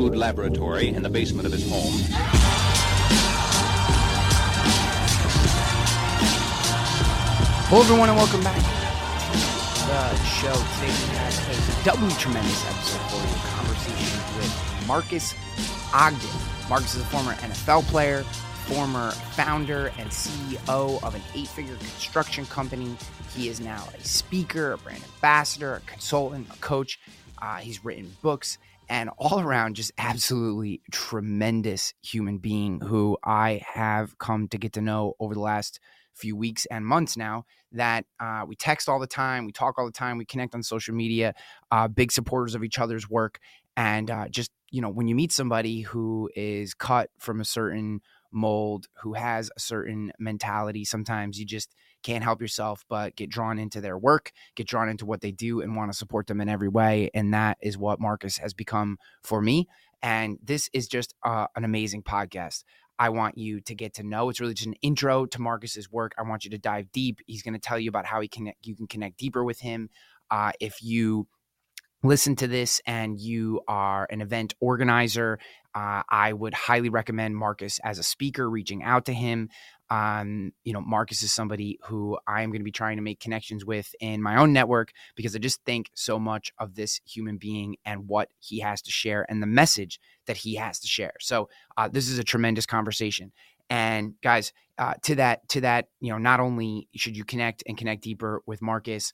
crude laboratory in the basement of his home. Hello, everyone, and welcome back to the show. Today we have a doubly tremendous episode for you, a conversation with Marcus Ogden. Marcus is a former NFL player, former founder and CEO of an 8-figure construction company. He is now a speaker, a brand ambassador, a consultant, a coach. He's written books, and all around just absolutely tremendous human being who I have come to get to know over the last few weeks and months now, that we text all the time, we talk all the time, we connect on social media, big supporters of each other's work. And just, you know, when you meet somebody who is cut from a certain mold, who has a certain mentality, sometimes you just can't help yourself but get drawn into their work, get drawn into what they do, and want to support them in every way. And that is what Marcus has become for me. And this is just an amazing podcast. I want you to get to know. It's really just an intro to Marcus's work. I want you to dive deep. He's going to tell you about how you can connect deeper with him. If you listen to this and you are an event organizer, I would highly recommend Marcus as a speaker, reaching out to him. Marcus is somebody who I am going to be trying to make connections with in my own network, because I just think so much of this human being and what he has to share and the message that he has to share. So this is a tremendous conversation. And guys, to that, not only should you connect deeper with Marcus,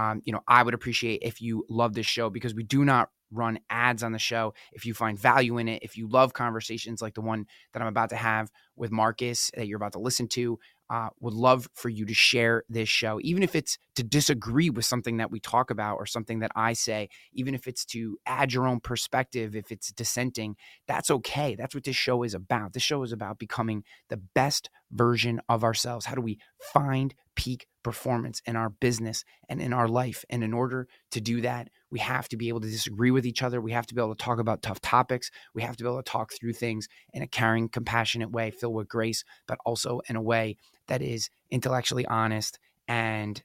I would appreciate if you love this show, because we do not run ads on the show. If you find value in it, if you love conversations like the one that I'm about to have with Marcus that you're about to listen to, would love for you to share this show, even if it's to disagree with something that we talk about or something that I say, even if it's to add your own perspective, if it's dissenting, that's okay. That's what this show is about. This show is about becoming the best version of ourselves. How do we find peak performance in our business and in our life? And in order to do that, we have to be able to disagree with each other. We have to be able to talk about tough topics. We have to be able to talk through things in a caring, compassionate way, filled with grace, but also in a way that is intellectually honest. And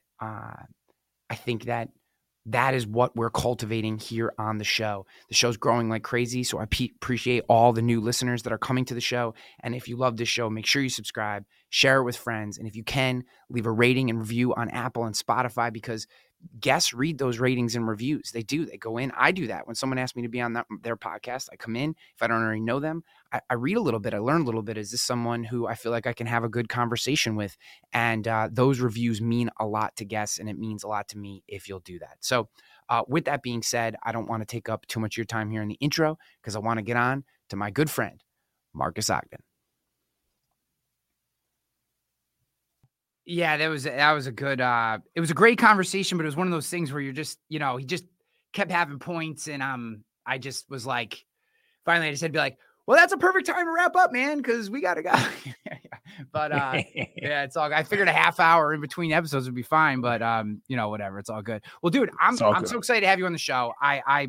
I think that is what we're cultivating here on the show. The show's growing like crazy, so I appreciate all the new listeners that are coming to the show. And if you love this show, make sure you subscribe, share it with friends, and if you can, leave a rating and review on Apple and Spotify, because guests read those ratings and reviews. They do. They go in. I do that. When someone asks me to be on their podcast, I come in. If I don't already know them, I read a little bit. I learn a little bit. Is this someone who I feel like I can have a good conversation with? And those reviews mean a lot to guests, and it means a lot to me if you'll do that. So with that being said, I don't want to take up too much of your time here in the intro, because I want to get on to my good friend, Marcus Ogden. Yeah, that was a good, it was a great conversation, but it was one of those things where you're just, he just kept having points. And I just was like, finally I just had to be like, well, that's a perfect time to wrap up, man, because we got to go. But yeah, it's all, I figured a half hour in between episodes would be fine, but whatever, it's all good. Well, dude, I'm so excited to have you on the show. I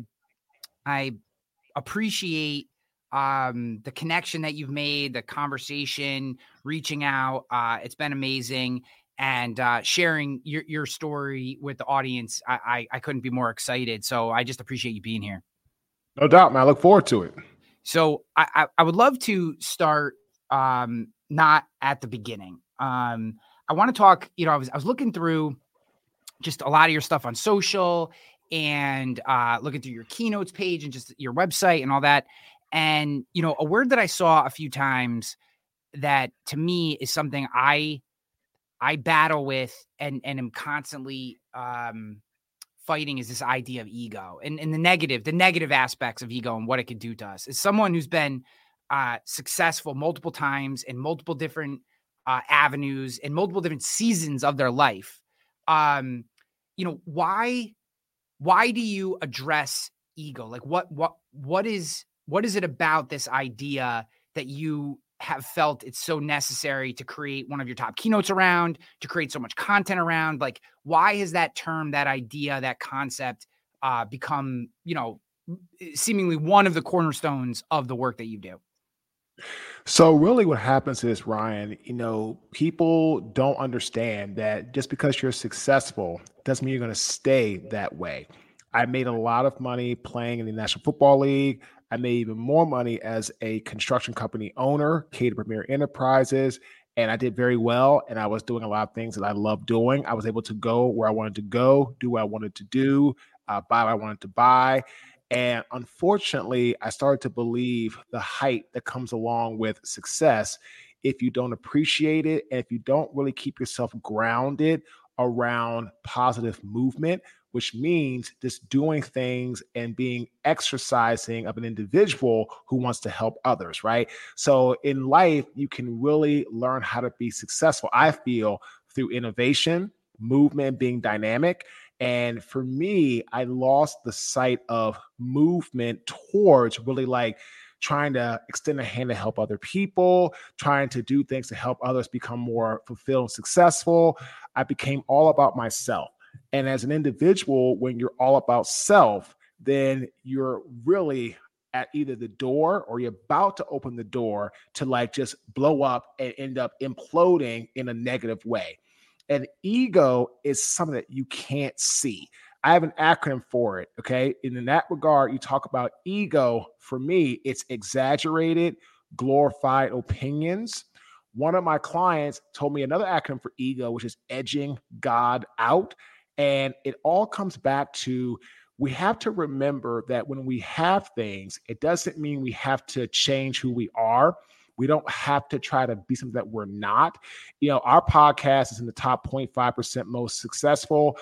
appreciate the connection that you've made, the conversation, reaching out. It's been amazing. And sharing your story with the audience. I couldn't be more excited. So I just appreciate you being here. No doubt, man. I look forward to it. So I would love to start not at the beginning. I want to talk, I was looking through just a lot of your stuff on social and looking through your keynotes page and just your website and all that. And, a word that I saw a few times that to me is something I battle with and am constantly fighting is this idea of ego and the negative aspects of ego and what it could do to us. As someone who's been successful multiple times in multiple different avenues in multiple different seasons of their life, why do you address ego? Like what is it about this idea that you have felt it's so necessary to create one of your top keynotes around, to create so much content around? Like, why has that term, that idea, that concept become, seemingly one of the cornerstones of the work that you do? So really what happens is, Ryan, people don't understand that just because you're successful doesn't mean you're going to stay that way. I made a lot of money playing in the National Football League. I made even more money as a construction company owner, Cater Premier Enterprises, and I did very well. And I was doing a lot of things that I love doing. I was able to go where I wanted to go, do what I wanted to do, buy what I wanted to buy. And unfortunately, I started to believe the hype that comes along with success. If you don't appreciate it, and if you don't really keep yourself grounded around positive movement, which means just doing things and being exercising of an individual who wants to help others, right? So in life, you can really learn how to be successful, I feel, through innovation, movement, being dynamic. And for me, I lost the sight of movement towards really like trying to extend a hand to help other people, trying to do things to help others become more fulfilled and successful. I became all about myself. And as an individual, when you're all about self, then you're really at either the door or you're about to open the door to like just blow up and end up imploding in a negative way. And ego is something that you can't see. I have an acronym for it. Okay. And in that regard, you talk about ego. For me, it's exaggerated, glorified opinions. One of my clients told me another acronym for ego, which is edging God out. And it all comes back to we have to remember that when we have things, it doesn't mean we have to change who we are. We don't have to try to be something that we're not. Our podcast is in the top 0.5% most successful.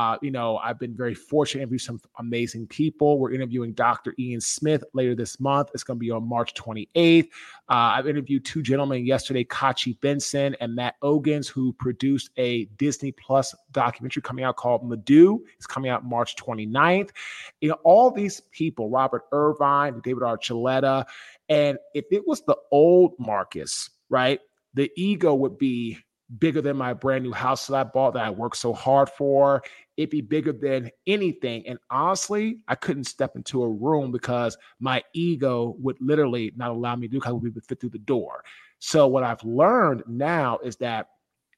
I've been very fortunate to interview some amazing people. We're interviewing Dr. Ian Smith later this month. It's going to be on March 28th. I've interviewed two gentlemen yesterday, Kachi Benson and Matt Ogans, who produced a Disney Plus documentary coming out called Madhu. It's coming out March 29th. All these people, Robert Irvine, David Archuleta, and if it was the old Marcus, right, the ego would be bigger than my brand new house that I bought that I worked so hard for. It'd be bigger than anything. And honestly, I couldn't step into a room because my ego would literally not allow me to do because we would fit through the door. So what I've learned now is that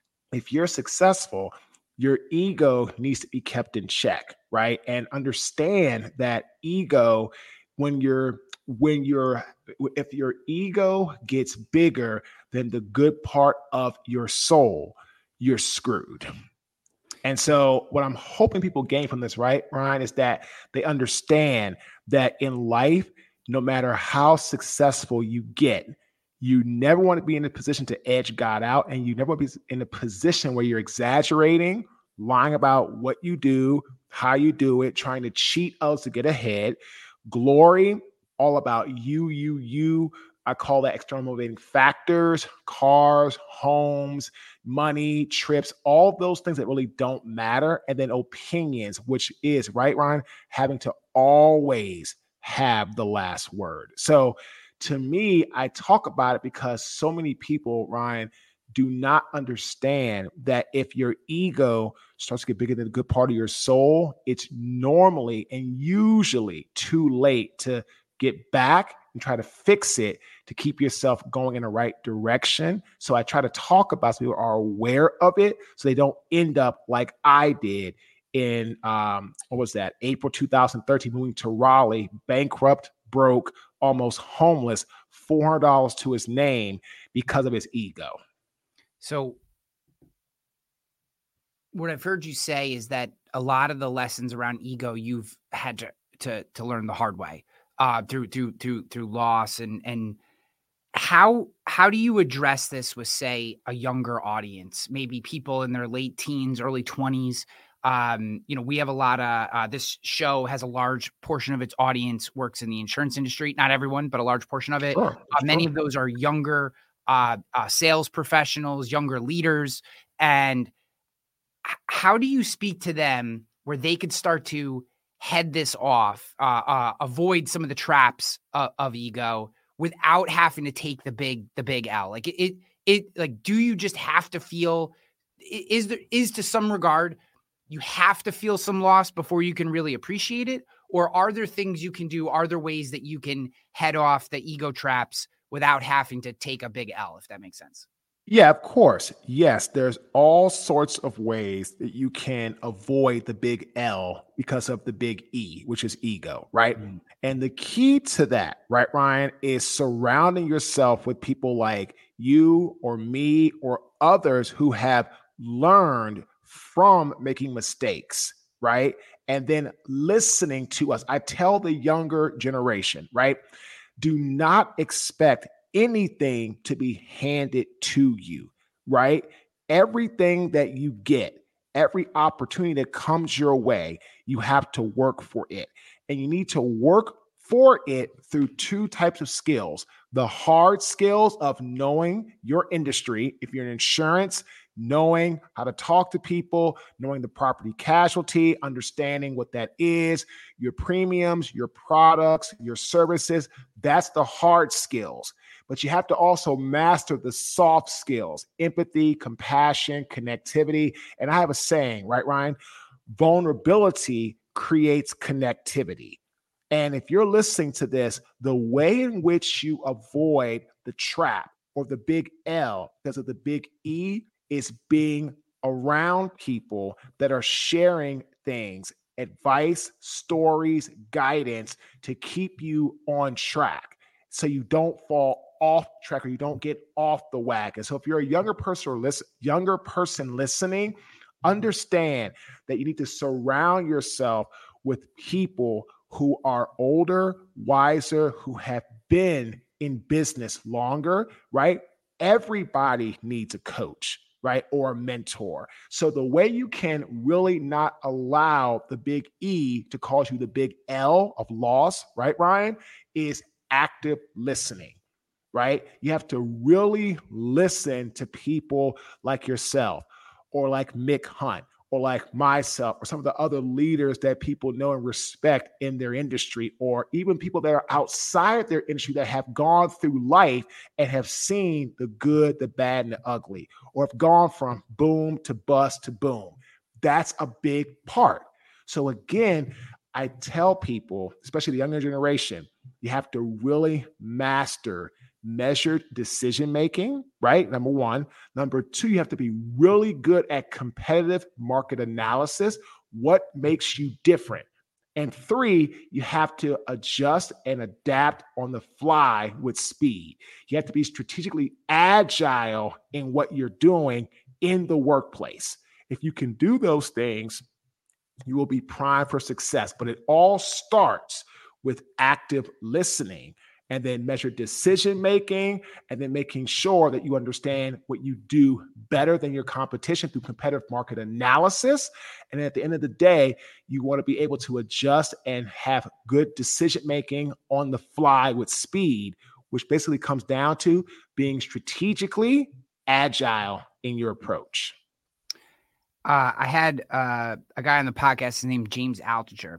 if you're successful, your ego needs to be kept in check, right? And understand that ego, if your ego gets bigger than the good part of your soul, you're screwed. And so what I'm hoping people gain from this, right, Ryan, is that they understand that in life, no matter how successful you get, you never want to be in a position to edge God out, and you never want to be in a position where you're exaggerating, lying about what you do, how you do it, trying to cheat others to get ahead. Glory, all about you. I call that external motivating factors, cars, homes, money, trips, all those things that really don't matter. And then opinions, which is, right, Ryan, having to always have the last word. So to me, I talk about it because so many people, Ryan, do not understand that if your ego starts to get bigger than the good part of your soul, it's normally and usually too late to get back and try to fix it to keep yourself going in the right direction. So I try to talk about so people are aware of it so they don't end up like I did in, April 2013, moving to Raleigh, bankrupt, broke, almost homeless, $400 to his name because of his ego. So what I've heard you say is that a lot of the lessons around ego you've had to learn the hard way. Through loss and how do you address this with, say, a younger audience, maybe people in their late teens, early 20s? We have a lot of this show has a large portion of its audience works in the insurance industry. Not everyone, but a large portion of it. Sure. Many of those are younger sales professionals, younger leaders. And how do you speak to them where they could start to head this off, avoid some of the traps of ego without having to take the big L? Like do you just have to feel, is to some regard, you have to feel some loss before you can really appreciate it? Or are there things you can do? Are there ways that you can head off the ego traps without having to take a big L, if that makes sense? Yeah, of course. Yes, there's all sorts of ways that you can avoid the big L because of the big E, which is ego, right? Mm. And the key to that, right, Ryan, is surrounding yourself with people like you or me or others who have learned from making mistakes, right? And then listening to us. I tell the younger generation, right? Do not expect anything to be handed to you, right? Everything that you get, every opportunity that comes your way, you have to work for it. And you need to work for it through two types of skills: the hard skills of knowing your industry, if you're in insurance, knowing how to talk to people, knowing the property casualty, understanding what that is, your premiums, your products, your services. That's the hard skills. But you have to also master the soft skills: empathy, compassion, connectivity. And I have a saying, right, Ryan? Vulnerability creates connectivity. And if you're listening to this, the way in which you avoid the trap or the big L because of the big E is being around people that are sharing things, advice, stories, guidance to keep you on track so you don't fall off track or you don't get off the wagon. So if you're a younger person or younger person listening, understand that you need to surround yourself with people who are older, wiser, who have been in business longer, right? Everybody needs a coach, right? Or a mentor. So the way you can really not allow the big E to cause you the big L of loss, right, Ryan, is active listening, right? You have to really listen to people like yourself or like Mick Hunt or like myself or some of the other leaders that people know and respect in their industry, or even people that are outside their industry that have gone through life and have seen the good, the bad, and the ugly, or have gone from boom to bust to boom. That's a big part. So again, I tell people, especially the younger generation, you have to really master measured decision making, right? Number one. Number two, you have to be really good at competitive market analysis. What makes you different? And three, you have to adjust and adapt on the fly with speed. You have to be strategically agile in what you're doing in the workplace. If you can do those things, you will be primed for success. But it all starts with active listening and then measured decision making, and then making sure that you understand what you do better than your competition through competitive market analysis. And at the end of the day, you want to be able to adjust and have good decision making on the fly with speed, which basically comes down to being strategically agile in your approach. I had a guy on the podcast named James Altucher.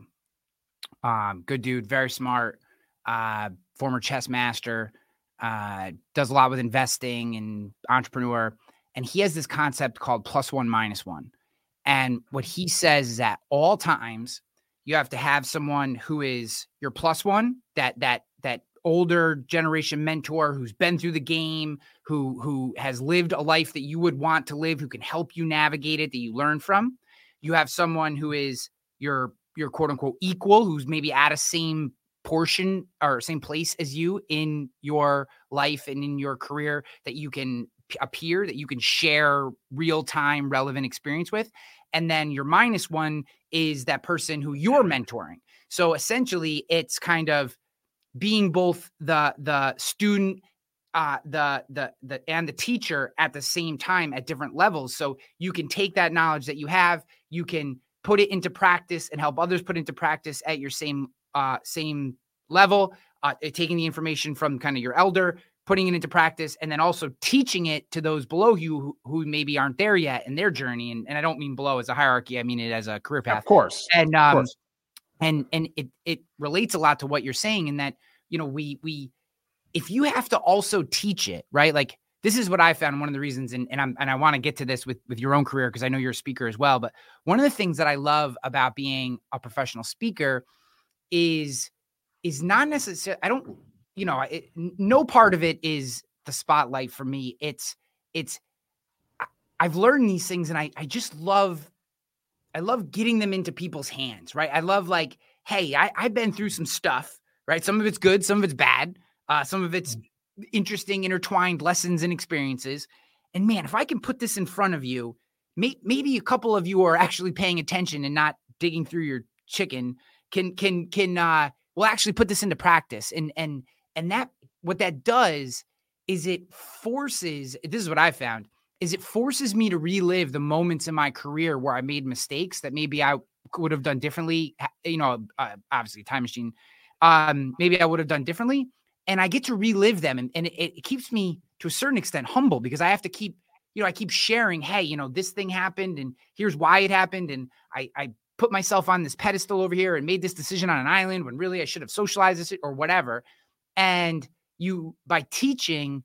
Good dude, very smart, former chess master, does a lot with investing and entrepreneur. And he has this concept called +1 -1. And what he says is at all times, you have to have someone who is your +1, that older generation mentor who's been through the game, who has lived a life that you would want to live, who can help you navigate it, that you learn from. You have someone who is your quote unquote equal, who's maybe at a same portion or same place as you in your life and in your career, that you can appear, that you can share real-time relevant experience with. And then your -1 is that person who you're mentoring. So essentially it's kind of being both the student, the and the teacher at the same time at different levels. So you can take that knowledge that you have, you can put it into practice and help others put into practice at your same level, taking the information from kind of your elder, putting it into practice, and then also teaching it to those below you who maybe aren't there yet in their journey. And I don't mean below as a hierarchy, I mean it as a career path. Of course. And of course. and it relates a lot to what you're saying in that, you know, we if you have to also teach it, right? Like this is what I found one of the reasons, and I want to get to this with your own career because I know you're a speaker as well. But one of the things that I love about being a professional speaker is not necessarily, I don't, you know, no part of it is the spotlight for me. It's I've learned these things, and I just love getting them into people's hands, right? I love like, hey, I've been through some stuff, right? Some of it's good, some of it's bad, some of it's interesting, intertwined lessons and experiences. And man, if I can put this in front of you, maybe a couple of you are actually paying attention and not digging through your chicken. We'll actually put this into practice, and that what that does is it forces. This is what I found. Is it forces me to relive the moments in my career where I made mistakes that maybe I would have done differently. Obviously, time machine. Maybe I would have done differently, and I get to relive them, and it keeps me to a certain extent humble, because I have to keep, I keep sharing. Hey, this thing happened, and here's why it happened, and I put myself on this pedestal over here and made this decision on an island when really I should have socialized this or whatever. And by teaching,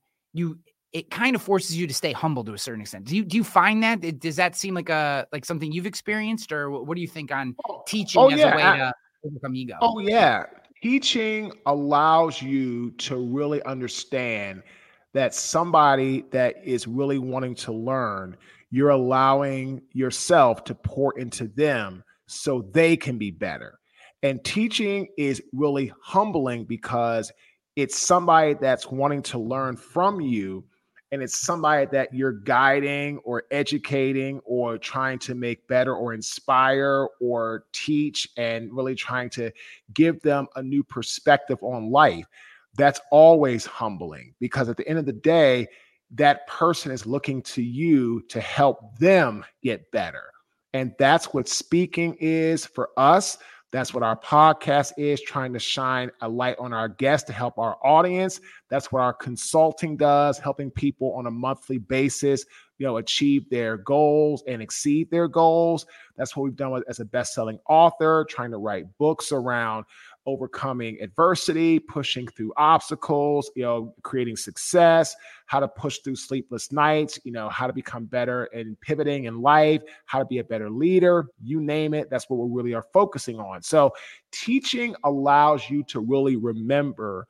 it kind of forces you to stay humble to a certain extent. Do you find that? Does that seem like something you've experienced, or what do you think on teaching as a way to overcome ego? Oh yeah. Teaching allows you to really understand that somebody that is really wanting to learn, you're allowing yourself to pour into them so they can be better. And teaching is really humbling, because it's somebody that's wanting to learn from you, and it's somebody that you're guiding or educating or trying to make better or inspire or teach, and really trying to give them a new perspective on life. That's always humbling, because at the end of the day, that person is looking to you to help them get better. And that's what speaking is for us. That's what our podcast is, trying to shine a light on our guests to help our audience. That's what our consulting does, helping people on a monthly basis, achieve their goals and exceed their goals. That's what we've done as a best-selling author, trying to write books around overcoming adversity, pushing through obstacles, creating success, how to push through sleepless nights, how to become better and pivoting in life, how to be a better leader, you name it. That's what we really are focusing on. So teaching allows you to really remember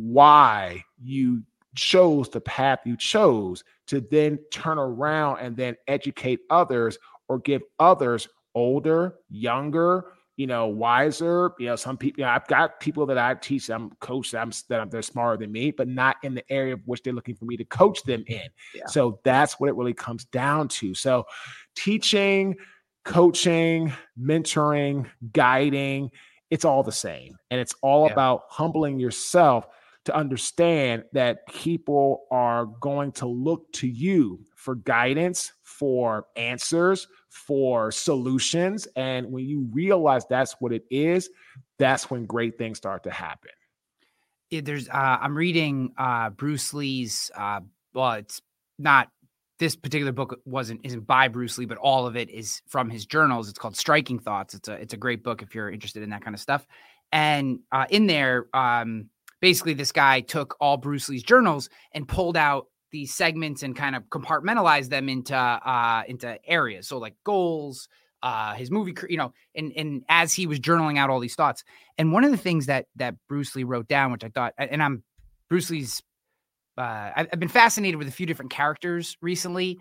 why you chose the path you chose, to then turn around and then educate others, or give others, older, younger, wiser, some people, I've got people that I teach, I'm coach, they're smarter than me, but not in the area of which they're looking for me to coach them in. Yeah. So that's what it really comes down to. So teaching, coaching, mentoring, guiding, it's all the same. And it's all about humbling yourself to understand that people are going to look to you for guidance, for answers, for solutions. And when you realize that's what it is, that's when great things start to happen. I'm reading Bruce Lee's, it's not, this particular book isn't by Bruce Lee, but all of it is from his journals. It's called Striking Thoughts. It's a great book if you're interested in that kind of stuff. And in there, basically this guy took all Bruce Lee's journals and pulled out these segments and kind of compartmentalized them into areas. So like goals, his movie, and as he was journaling out all these thoughts. And one of the things that Bruce Lee wrote down, which I thought, and Bruce Lee's, I've been fascinated with a few different characters recently.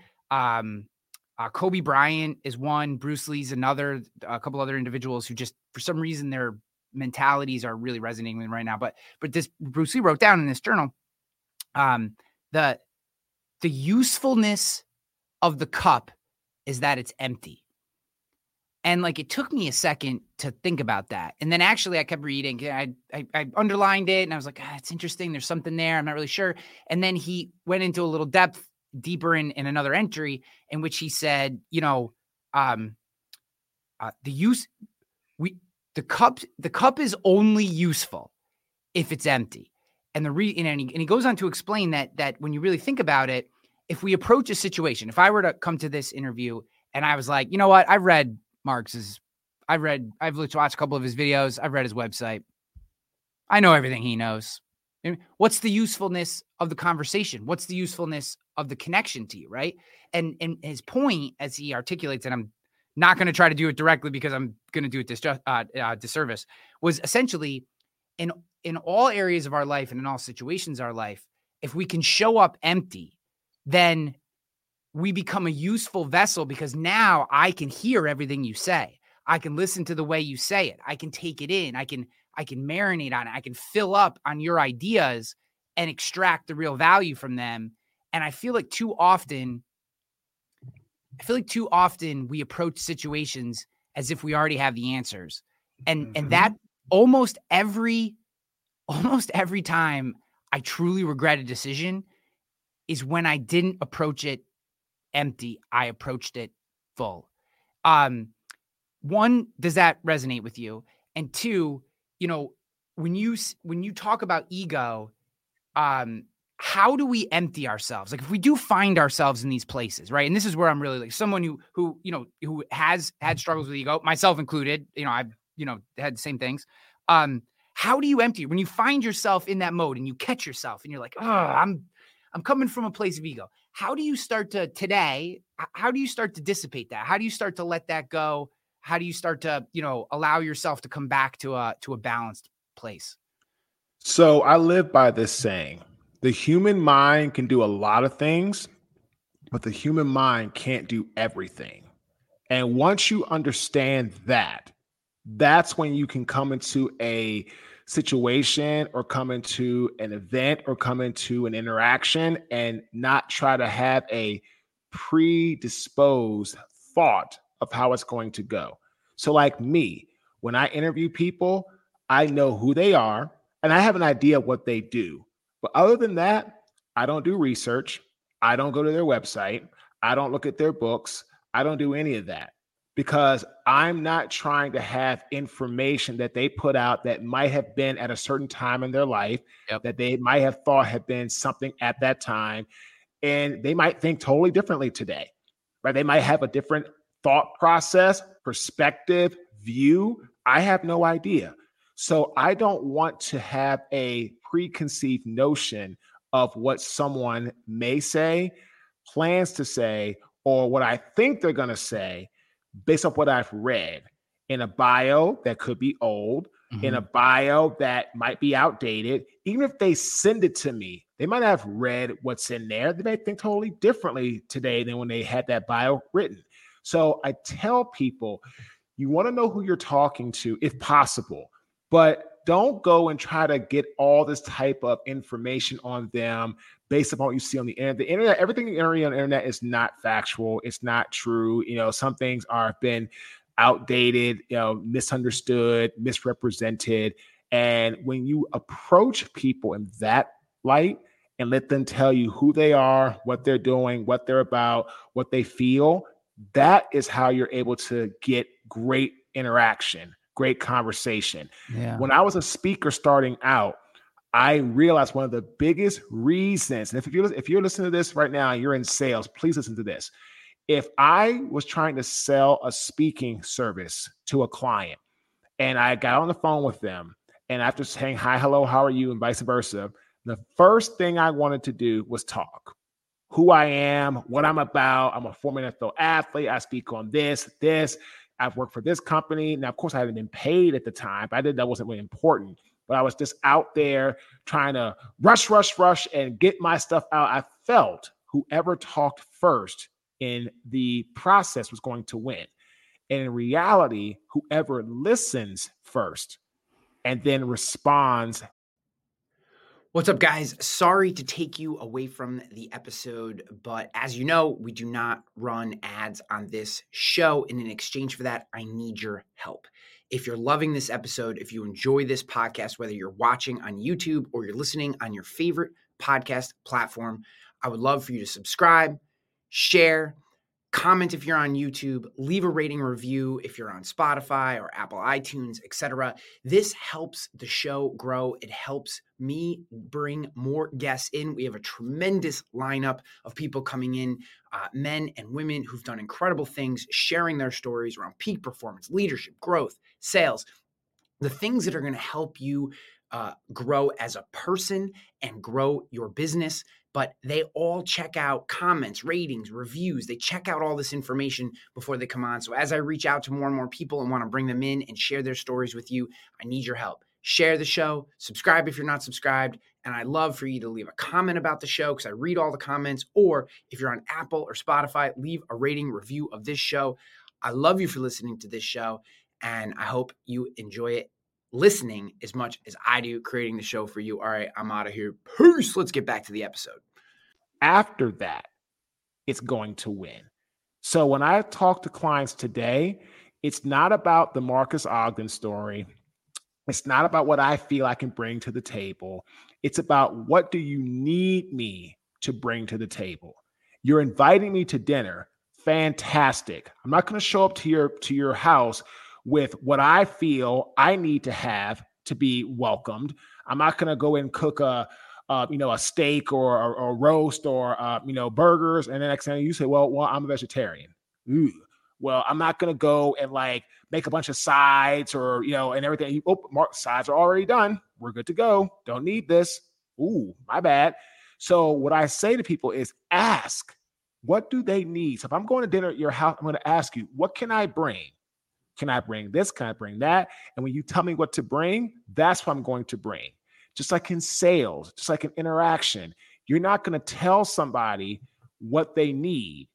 Kobe Bryant is one, Bruce Lee's another, a couple other individuals who just, for some reason, their mentalities are really resonating with me right now. But this Bruce Lee wrote down in this journal, the usefulness of the cup is that it's empty. And like, it took me a second to think about that. And then actually I kept reading. I underlined it and I was like, it's interesting. There's something there. I'm not really sure. And then he went into a little deeper in another entry in which he said, the cup is only useful if it's empty. And he goes on to explain that when you really think about it, if we approach a situation, if I were to come to this interview and I was like, you know what, I've watched a couple of his videos. I've read his website. I know everything he knows. What's the usefulness of the conversation? What's the usefulness of the connection to you, right? And his point, as he articulates, and I'm not going to try to do it directly because I'm going to do it disservice, was essentially in all areas of our life and in all situations of our life, if we can show up empty, then we become a useful vessel because now I can hear everything you say. I can listen to the way you say it. I can take it in. I can marinate on it. I can fill up on your ideas and extract the real value from them. And I feel like too often we approach situations as if we already have the answers. And that almost every time I truly regret a decision is when I didn't approach it empty. I approached it full. One, does that resonate with you? And two, when you talk about ego, how do we empty ourselves? Like if we do find ourselves in these places, right? And this is where I'm really like someone who has had struggles with ego, myself included, I've, had the same things. How do you empty when you find yourself in that mode and you catch yourself and you're like, oh, I'm coming from a place of ego. How do you start to dissipate that? How do you start to let that go? How do you start to, allow yourself to come back to a balanced place? So I live by this saying, the human mind can do a lot of things, but the human mind can't do everything. And once you understand that, that's when you can come into a situation or come into an event or come into an interaction and not try to have a predisposed thought of how it's going to go. So like me, when I interview people, I know who they are and I have an idea of what they do. But other than that, I don't do research. I don't go to their website. I don't look at their books. I don't do any of that because I'm not trying to have information that they put out that might have been at a certain time in their life, that they might have thought had been something at that time. And they might think totally differently today, right? They might have a different thought process, perspective, view. I have no idea. So I don't want to have a preconceived notion of what someone may say, plans to say, or what I think they're going to say based on what I've read in a bio that could be old, in a bio that might be outdated. Even if they send it to me, they might have read what's in there. They may think totally differently today than when they had that bio written. So I tell people, you want to know who you're talking to if possible, but don't go and try to get all this type of information on them based upon what you see on the internet. The internet, everything on the internet is not factual. It's not true. Some things have been outdated, misunderstood, misrepresented. And when you approach people in that light and let them tell you who they are, what they're doing, what they're about, what they feel, that is how you're able to get great interaction, great conversation. Yeah. When I was a speaker starting out, I realized one of the biggest reasons, and if you're listening to this right now and you're in sales, please listen to this. If I was trying to sell a speaking service to a client and I got on the phone with them and after saying hi, hello, how are you, and vice versa, the first thing I wanted to do was talk. Who I am, what I'm about. I'm a former NFL athlete. I speak on this. I've worked for this company. Now, of course, I hadn't been paid at the time, but that wasn't really important. But I was just out there trying to rush and get my stuff out. I felt whoever talked first in the process was going to win. And in reality, whoever listens first and then responds. What's up, guys? Sorry to take you away from the episode, but as you know, we do not run ads on this show. And in exchange for that, I need your help. If you're loving this episode, if you enjoy this podcast, whether you're watching on YouTube or you're listening on your favorite podcast platform, I would love for you to subscribe, share, comment if you're on YouTube, leave a rating review if you're on Spotify or Apple iTunes, etc. This helps the show grow. It helps me bring more guests in. We have a tremendous lineup of people coming in, men and women who've done incredible things, sharing their stories around peak performance, leadership, growth, sales, the things that are going to help you grow as a person and grow your business. But they all check out comments, ratings, reviews. They check out all this information before they come on. So as I reach out to more and more people and want to bring them in and share their stories with you, I need your help. share the show, subscribe if you're not subscribed. And I'd love for you to leave a comment about the show because I read all the comments. Or if you're on Apple or Spotify, leave a rating review of this show. I love you for listening to this show, and I hope you enjoy it listening as much as I do creating the show for you. All right, I'm out of here. Peace. Let's get back to the episode. After that, it's going to win. So when I talk to clients today, it's not about the Marcus Ogden story. It's not about what I feel I can bring to the table. It's about what do you need me to bring to the table? You're inviting me to dinner. Fantastic. I'm not going to show up to your house with what I feel I need to have to be welcomed. I'm not going to go and cook a steak or a roast or burgers, and the next thing you say, well, I'm a vegetarian. Ooh. Well, I'm not going to go and make a bunch of sides or, and everything. Sides are already done. We're good to go. Don't need this. Ooh, my bad. So what I say to people is ask, what do they need? So if I'm going to dinner at your house, I'm going to ask you, what can I bring? Can I bring this? Can I bring that? And when you tell me what to bring, that's what I'm going to bring. Just like in sales, just like in interaction, you're not going to tell somebody what they need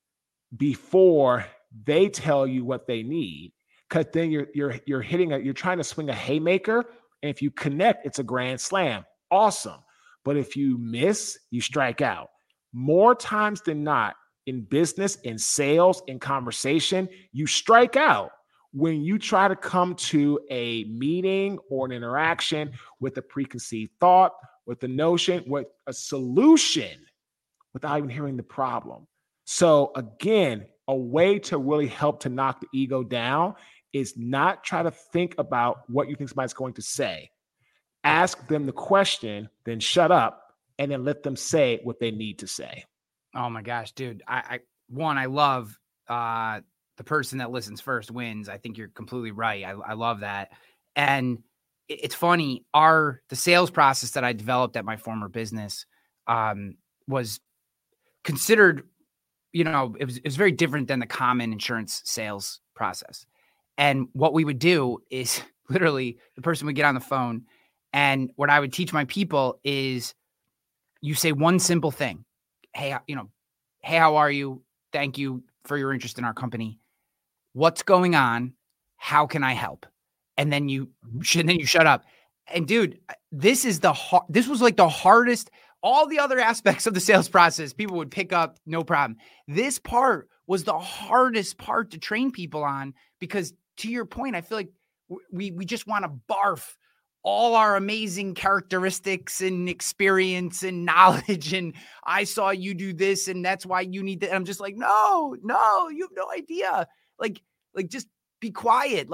before they tell you what they need, because then you're trying to swing a haymaker, and if you connect, it's a grand slam. Awesome. But if you miss, you strike out. More times than not, in business, in sales, in conversation, you strike out when you try to come to a meeting or an interaction with a preconceived thought, with a notion, with a solution, without even hearing the problem. So again, a way to really help to knock the ego down is not try to think about what you think somebody's going to say. Ask them the question, then shut up, and then let them say what they need to say. Oh my gosh, dude. I love the person that listens first wins. I think you're completely right. I love that. And it's funny, the sales process that I developed at my former business was considered, it was very different than the common insurance sales process. And what we would do is literally the person would get on the phone, and what I would teach my people is you say one simple thing. Hey, how are you? Thank you for your interest in our company. What's going on? How can I help? And then you shut up. And dude, this was like the hardest. All the other aspects of the sales process, people would pick up, no problem. This part was the hardest part to train people on, because to your point, I feel like we just want to barf all our amazing characteristics and experience and knowledge. And I saw you do this, and that's why you need that. And I'm just like, no, you have no idea. Like just be quiet.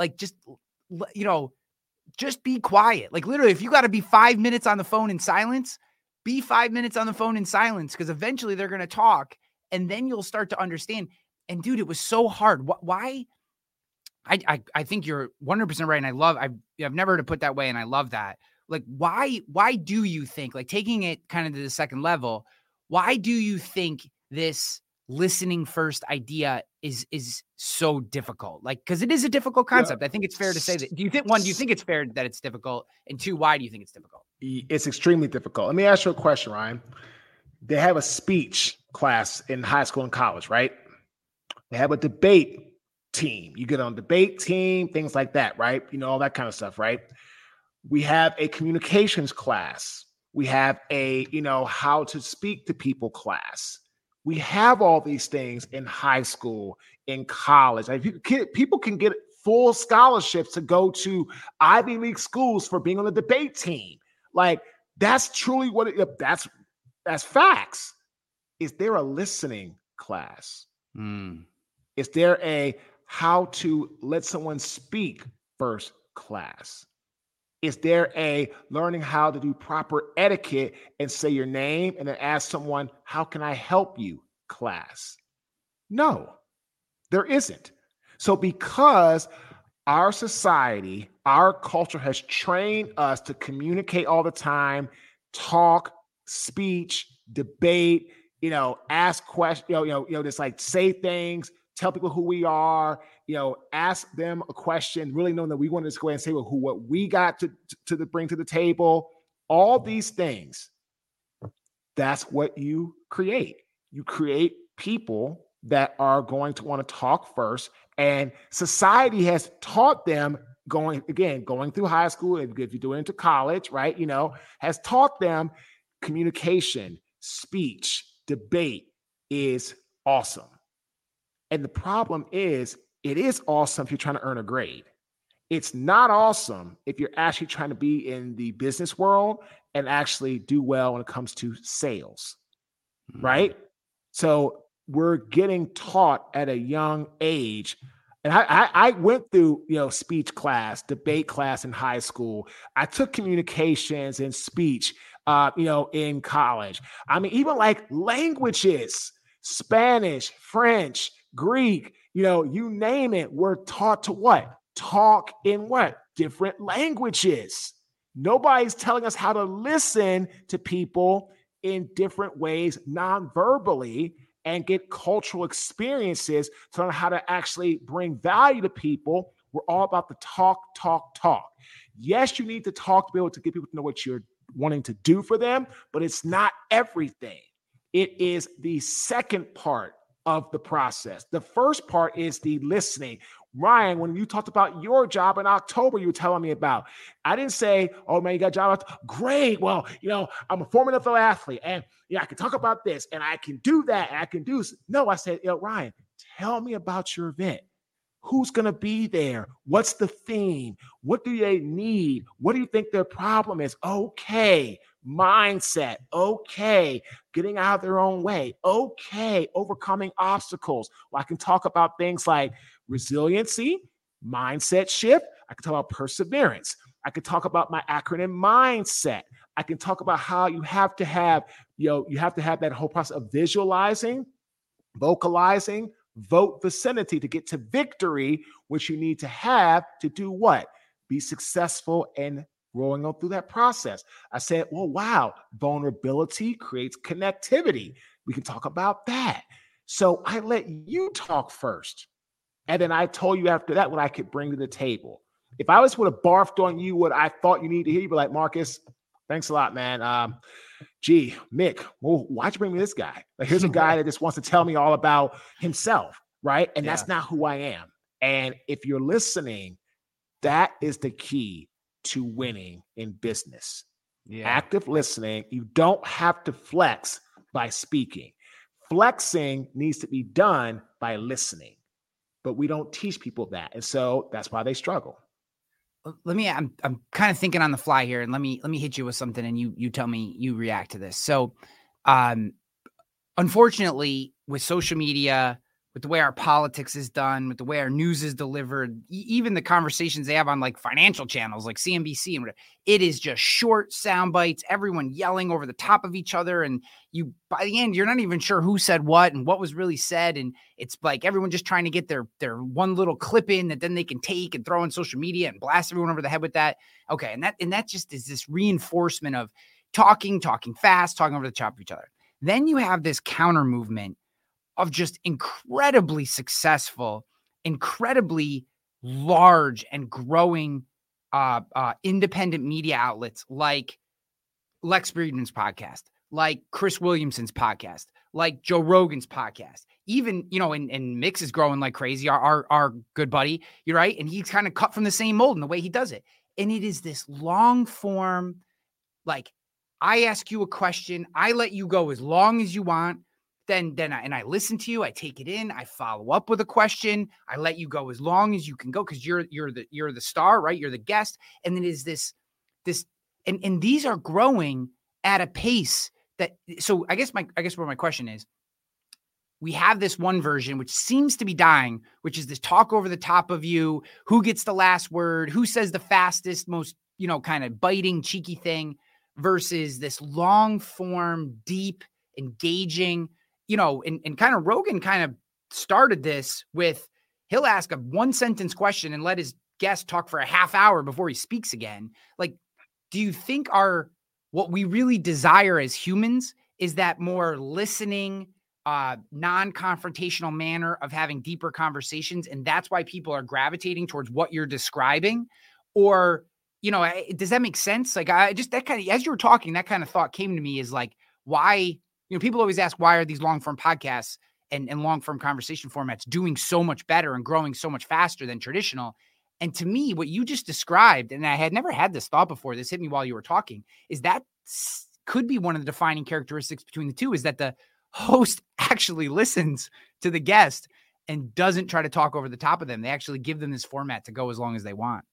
Just be quiet. Like literally, if you got to be 5 minutes on the phone in silence, be 5 minutes on the phone in silence, because eventually they're going to talk, and then you'll start to understand. And dude, it was so hard. Why? I think you're 100% right. And I've never heard it put that way. And I love that. Like, why do you think, like, taking it kind of to the second level, why do you think this listening first idea is so difficult? Like, because it is a difficult concept. Yeah. I think it's fair to say that. Do you think it's fair that it's difficult? And two, why do you think it's difficult? It's extremely difficult. Let me ask you a question, Ryan. They have a speech class in high school and college, right? They have a debate team. You get on debate team, things like that, right? All that kind of stuff, right? We have a communications class. We have a, how to speak to people class. We have all these things in high school, in college. People can get full scholarships to go to Ivy League schools for being on the debate team. Like, that's truly that's facts. Is there a listening class? Is there a how to let someone speak first class? Is there a learning how to do proper etiquette and say your name and then ask someone, how can I help you class? No, there isn't. So because our society, our culture has trained us to communicate all the time, talk, speech, debate, ask questions, just like say things, tell people who we are, ask them a question, really knowing that we want to just go ahead and say what we got to bring to the table. All these things, that's what you create. You create people that are going to want to talk first. And society has taught them going through high school, if you're doing into college, right, has taught them communication, speech, debate is awesome. And the problem is, it is awesome if you're trying to earn a grade. It's not awesome if you're actually trying to be in the business world and actually do well when it comes to sales, right? So we're getting taught at a young age. And I went through, speech class, debate class in high school. I took communications and speech, in college. I mean, even like languages, Spanish, French, Greek, you name it. We're taught to what? Talk in what? Different languages. Nobody's telling us how to listen to people in different ways, non-verbally, and get cultural experiences to learn how to actually bring value to people. We're all about the talk. Yes, you need to talk to be able to get people to know what you're wanting to do for them, but it's not everything. It is the second part of the process. The first part is the listening. Ryan, when you talked about your job in October, you were telling me about, I didn't say, oh man, you got a job. Great. Well, I'm a former NFL athlete and I can talk about this and I can do that. And I can do this. No, I said, Ryan, tell me about your event. Who's going to be there? What's the theme? What do they need? What do you think their problem is? Okay. Mindset. Okay. Getting out of their own way. Okay. Overcoming obstacles. Well, I can talk about things like resiliency, mindset shift. I can talk about perseverance. I can talk about my acronym mindset. I can talk about how you have to have that whole process of visualizing, vocalizing, vote vicinity to get to victory, which you need to have to do what? Be successful and rolling on through that process. I said, well, wow, vulnerability creates connectivity. We can talk about that. So I let you talk first. And then I told you after that what I could bring to the table. If I would have barfed on you what I thought you need to hear, you'd be like, Marcus, thanks a lot, man. Mick, well, why'd you bring me this guy? Like, here's a guy that just wants to tell me all about himself, right? And that's not who I am. And if you're listening, that is the key to winning in business. Yeah. Active listening. You don't have to flex by speaking. Flexing needs to be done by listening. But we don't teach people that. And so that's why they struggle. I'm kind of thinking on the fly here, and let me hit you with something and you tell me you react to this. So, unfortunately, with social media, with the way our politics is done, with the way our news is delivered, even the conversations they have on like financial channels like CNBC and whatever, it is just short sound bites, everyone yelling over the top of each other. And you, by the end, you're not even sure who said what and what was really said. And it's like everyone just trying to get their one little clip in that then they can take and throw on social media and blast everyone over the head with that. Okay. And that just is this reinforcement of talking fast, talking over the top of each other. Then you have this counter movement of just incredibly successful, incredibly large and growing independent media outlets like Lex Friedman's podcast, like Chris Williamson's podcast, like Joe Rogan's podcast. Even, and Mix is growing like crazy, our good buddy, you're right. And he's kind of cut from the same mold in the way he does it. And it is this long form, like I ask you a question, I let you go as long as you want. Then I listen to you. I take it in. I follow up with a question. I let you go as long as you can go because you're the star, right? You're the guest. And then is this, and these are growing at a pace that. So I guess where my question is, we have this one version which seems to be dying, which is this talk over the top of you. Who gets the last word? Who says the fastest, most kind of biting, cheeky thing, versus this long form, deep, engaging. And kind of Rogan kind of started this with, he'll ask a one sentence question and let his guest talk for a half hour before he speaks again. Like, do you think what we really desire as humans is that more listening, non-confrontational manner of having deeper conversations, and that's why people are gravitating towards what you're describing? Or, does that make sense? Like, that kind of, as you were talking, that kind of thought came to me, is like, why, people always ask, why are these long-form podcasts and long-form conversation formats doing so much better and growing so much faster than traditional? And to me, what you just described, and I had never had this thought before, this hit me while you were talking, is that could be one of the defining characteristics between the two, is that the host actually listens to the guest and doesn't try to talk over the top of them. They actually give them this format to go as long as they want.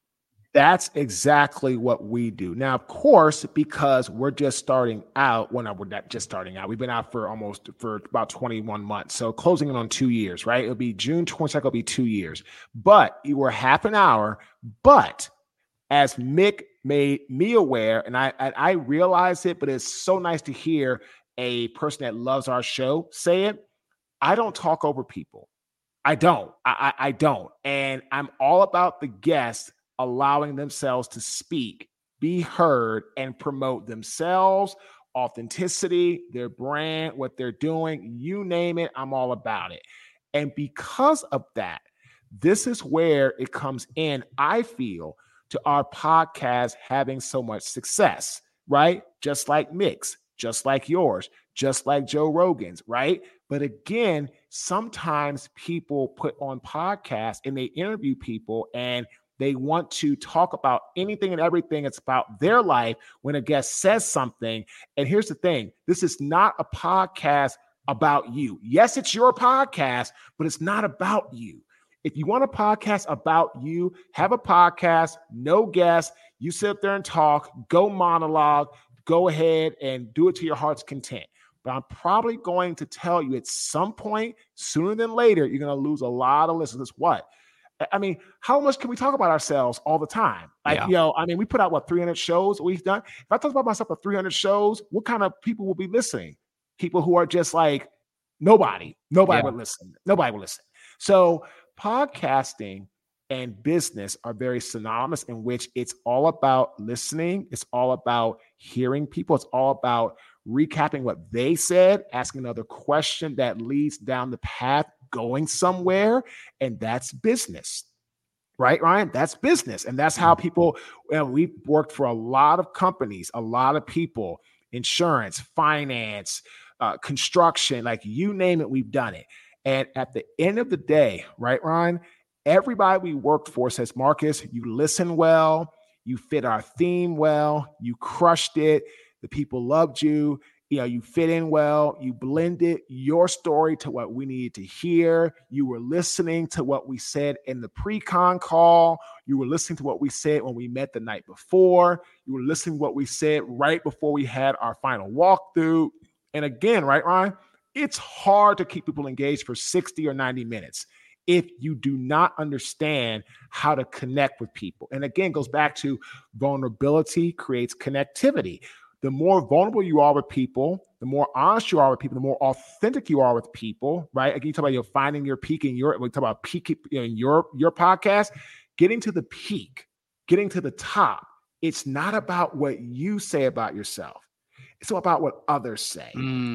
That's exactly what we do. Now, of course, because we're just starting out, we're not just starting out. We've been out for about 21 months. So closing in on 2 years, right? It'll be June 22nd, it'll be 2 years. But you were half an hour. But as Mick made me aware, and I realize it, but it's so nice to hear a person that loves our show say it. I don't talk over people. I don't. I don't. And I'm all about the guests allowing themselves to speak, be heard, and promote themselves, authenticity, their brand, what they're doing, you name it, I'm all about it. And because of that, this is where it comes in, I feel, to our podcast having so much success, right? Just like Mick's, just like yours, just like Joe Rogan's, right? But again, sometimes people put on podcasts and they interview people and they want to talk about anything and everything. It's about their life when a guest says something. And here's the thing. This is not a podcast about you. Yes, it's your podcast, but it's not about you. If you want a podcast about you, have a podcast, no guests. You sit up there and talk, go monologue, go ahead and do it to your heart's content. But I'm probably going to tell you at some point, sooner than later, you're going to lose a lot of listeners. What? I mean, how much can we talk about ourselves all the time? Like, we put out 300 shows we've done. If I talk about myself for 300 shows, what kind of people will be listening? People who are just like, nobody would listen. Nobody would listen. So podcasting and business are very synonymous, in which it's all about listening. It's all about hearing people. It's all about recapping what they said, asking another question that leads down the path going somewhere. And that's business, right, Ryan? That's business. And that's how people, we've worked for a lot of companies, a lot of people, insurance, finance, construction, like you name it, we've done it. And at the end of the day, right, Ryan, everybody we worked for says, Marcus, you listen well, you fit our theme well, you crushed it, the people loved you. You fit in well, you blended your story to what we needed to hear. You were listening to what we said in the pre-con call. You were listening to what we said when we met the night before. You were listening to what we said right before we had our final walkthrough. And again, right, Ryan, it's hard to keep people engaged for 60 or 90 minutes if you do not understand how to connect with people. And again, it goes back to vulnerability creates connectivity. The more vulnerable you are with people, the more honest you are with people, the more authentic you are with people, right? Again, you talk about finding your peak in we talk about peak in your podcast, getting to the peak, getting to the top. It's not about what you say about yourself. It's about what others say.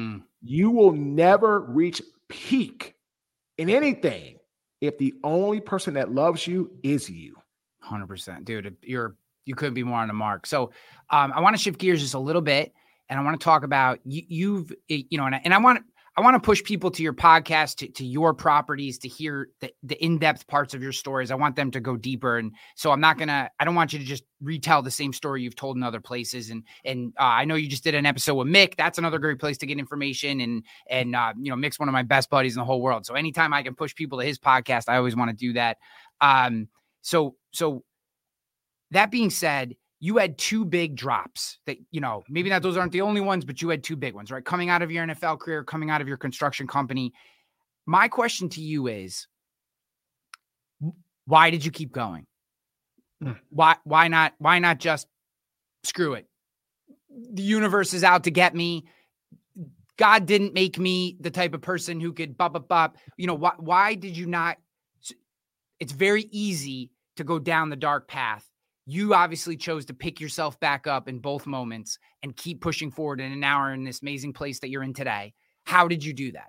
You will never reach peak in anything if the only person that loves you is you. 100%, dude. You couldn't be more on the mark. So I want to shift gears just a little bit, and I want to talk about and I want to push people to your podcast, to your properties, to hear the in-depth parts of your stories. I want them to go deeper. And so I don't want you to just retell the same story you've told in other places. And I know you just did an episode with Mick. That's another great place to get information. And Mick's one of my best buddies in the whole world. So anytime I can push people to his podcast, I always want to do that. So that being said, you had two big drops that, maybe not those aren't the only ones, but you had two big ones, right? Coming out of your NFL career, coming out of your construction company. My question to you is, why did you keep going? Why not just screw it? The universe is out to get me. God didn't make me the type of person who could why did you not? It's very easy to go down the dark path. You obviously chose to pick yourself back up in both moments and keep pushing forward. And now are in this amazing place that you're in today. How did you do that?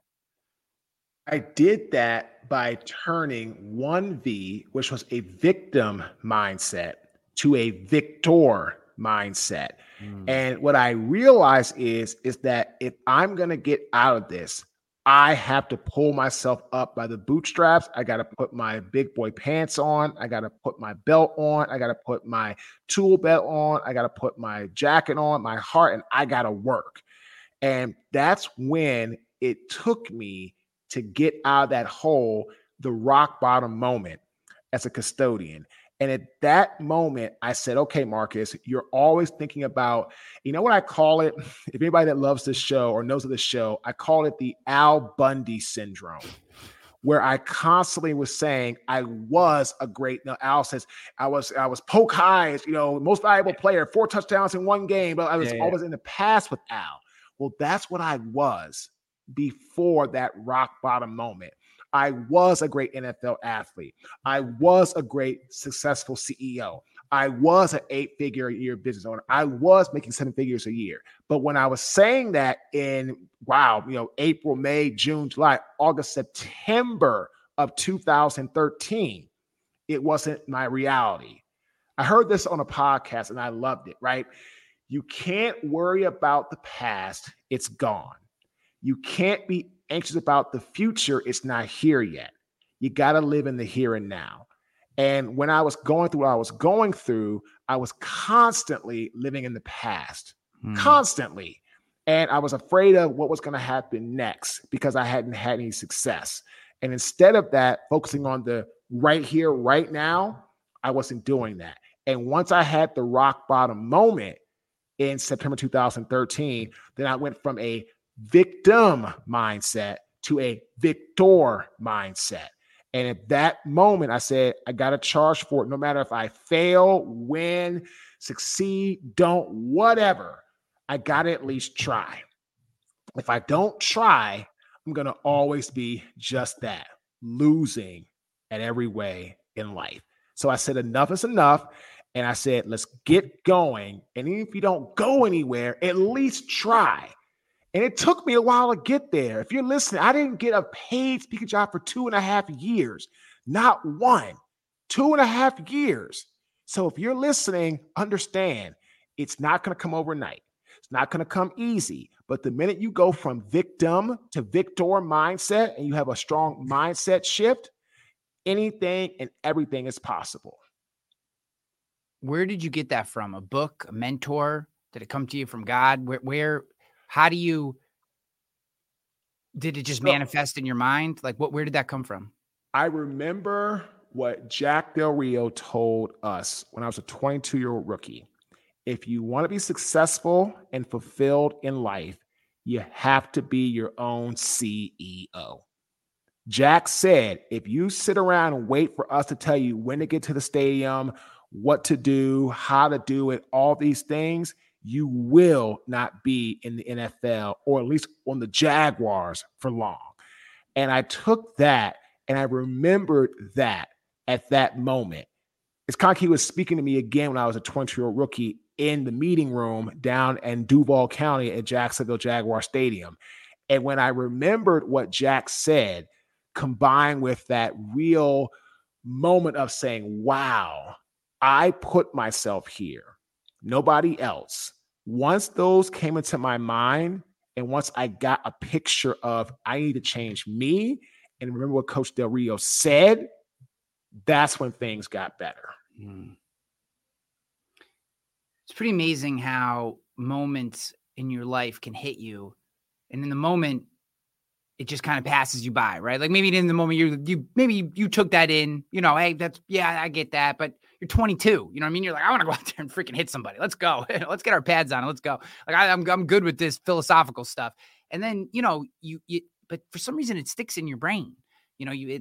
I did that by turning 1V, which was a victim mindset, to a victor mindset. And what I realized is that if I'm going to get out of this, I have to pull myself up by the bootstraps. I got to put my big boy pants on. I got to put my belt on. I got to put my tool belt on. I got to put my jacket on, my heart, and I got to work. And that's when it took me to get out of that hole, the rock bottom moment as a custodian. And at that moment, I said, okay, Marcus, you're always thinking about, you know what I call it? If anybody that loves this show or knows of this show, I call it the Al Bundy syndrome, where I constantly was saying I was a great, Al says, I was Polk High's, most valuable player, 4 touchdowns in 1 game, but I was always in the past with Al. Well, that's what I was before that rock bottom moment. I was a great NFL athlete. I was a great successful CEO. I was an 8-figure a year business owner. I was making 7 figures a year. But when I was saying that in, April, May, June, July, August, September of 2013, it wasn't my reality. I heard this on a podcast and I loved it, right? You can't worry about the past. It's gone. You can't be anxious about the future. It's not here yet. You got to live in the here and now. And when I was going through what I was going through, I was constantly living in the past, constantly. And I was afraid of what was going to happen next because I hadn't had any success. And instead of that, focusing on the right here, right now, I wasn't doing that. And once I had the rock bottom moment in September 2013, then I went from a victim mindset to a victor mindset. And at that moment, I said, I got to charge for it. No matter if I fail, win, succeed, don't, whatever, I got to at least try. If I don't try, I'm going to always be just that, losing at every way in life. So I said, enough is enough. And I said, let's get going. And even if you don't go anywhere, at least try. And it took me a while to get there. If you're listening, I didn't get a paid speaking job for 2.5 years. Not one. 2.5 years. So if you're listening, understand it's not going to come overnight. It's not going to come easy. But the minute you go from victim to victor mindset and you have a strong mindset shift, anything and everything is possible. Where did you get that from? A book, a mentor? Did it come to you from God? How did it just manifest in your mind? Like where did that come from? I remember what Jack Del Rio told us when I was a 22-year-old rookie. If you want to be successful and fulfilled in life, you have to be your own CEO. Jack said, if you sit around and wait for us to tell you when to get to the stadium, what to do, how to do it, all these things, you will not be in the NFL or at least on the Jaguars for long. And I took that and I remembered that at that moment. It's kind of like he was speaking to me again when I was a 20-year-old rookie in the meeting room down in Duval County at Jacksonville Jaguar Stadium. And when I remembered what Jack said, combined with that real moment of saying, wow, I put myself here, nobody else. Once those came into my mind, and once I got a picture of I need to change me, and remember what Coach Del Rio said, that's when things got better. It's pretty amazing how moments in your life can hit you, and in the moment, it just kind of passes you by, right? Like maybe in the moment you took that in, hey, I get that, but you're 22, you know what I mean? You're like, I want to go out there and freaking hit somebody. Let's go. Let's get our pads on. Let's go. Like I'm good with this philosophical stuff. And then, but for some reason it sticks in your brain, you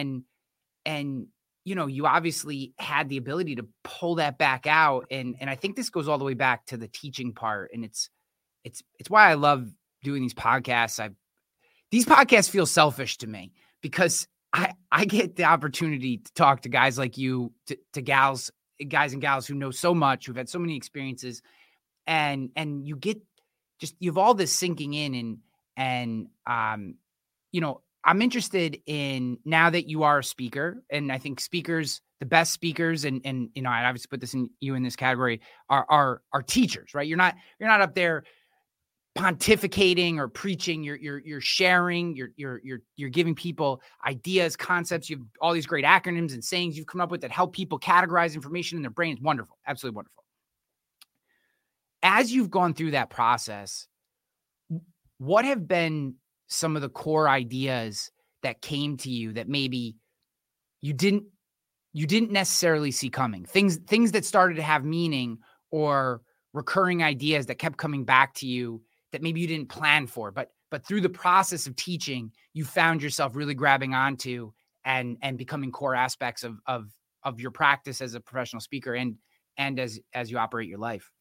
obviously had the ability to pull that back out. And I think this goes all the way back to the teaching part. And it's why I love doing these podcasts. These podcasts feel selfish to me because I get the opportunity to talk to guys like you, to guys and gals who know so much, who've had so many experiences, and you have all this sinking in, And, I'm interested in, now that you are a speaker, and I think speakers, the best speakers, and I obviously put you in this category, are teachers, right? You're not up there pontificating or preaching. You're sharing, you're giving people ideas, concepts. You have all these great acronyms and sayings you've come up with that help people categorize information in their brains. Wonderful. Absolutely wonderful. As you've gone through that process, what have been some of the core ideas that came to you that maybe you didn't necessarily see coming? Things that started to have meaning, or recurring ideas that kept coming back to you that maybe you didn't plan for, but through the process of teaching, you found yourself really grabbing onto and becoming core aspects of your practice as a professional speaker and as you operate your life.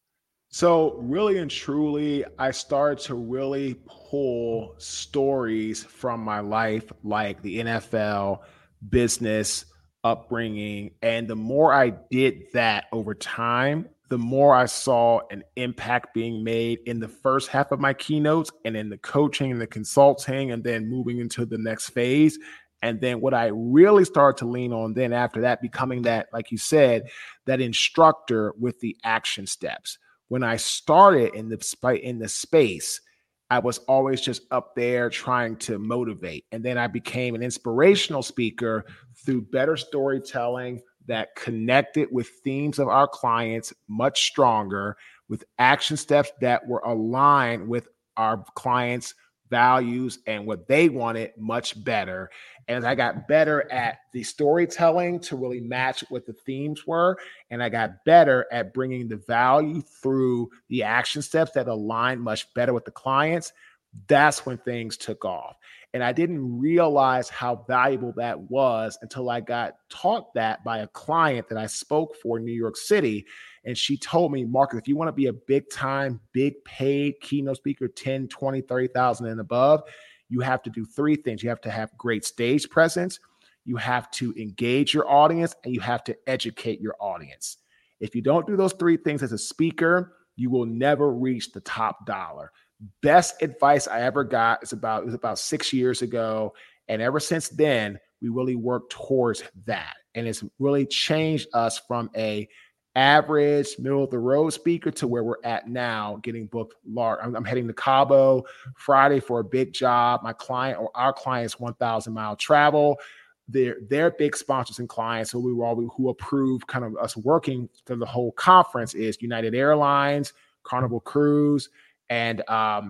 So really and truly, I started to really pull stories from my life, like the NFL, business, upbringing. And the more I did that over time, the more I saw an impact being made in the first half of my keynotes, and in the coaching and the consulting, and then moving into the next phase. And then what I really started to lean on then after that, becoming that, like you said, that instructor with the action steps. When I started in the space, I was always just up there trying to motivate. And then I became an inspirational speaker through better storytelling that connected with themes of our clients much stronger, with action steps that were aligned with our clients' values and what they wanted much better. And as I got better at the storytelling to really match what the themes were, and I got better at bringing the value through the action steps that align much better with the clients, that's when things took off. And I didn't realize how valuable that was until I got taught that by a client that I spoke for in New York City. And she told me, Marcus, if you want to be a big time, big paid keynote speaker, 10, 20, 30,000 and above, you have to do three things. You have to have great stage presence, you have to engage your audience, and you have to educate your audience. If you don't do those three things as a speaker, you will never reach the top dollar. Best advice I ever got is about 6 years ago. And ever since then, we really worked towards that. And it's really changed us from a average middle of the road speaker to where we're at now, getting booked large. I'm heading to Cabo Friday for a big job. My client, or our client's 1,000-mile travel. They're big sponsors and clients. So who approve kind of us working for the whole conference is United Airlines, Carnival Cruise, and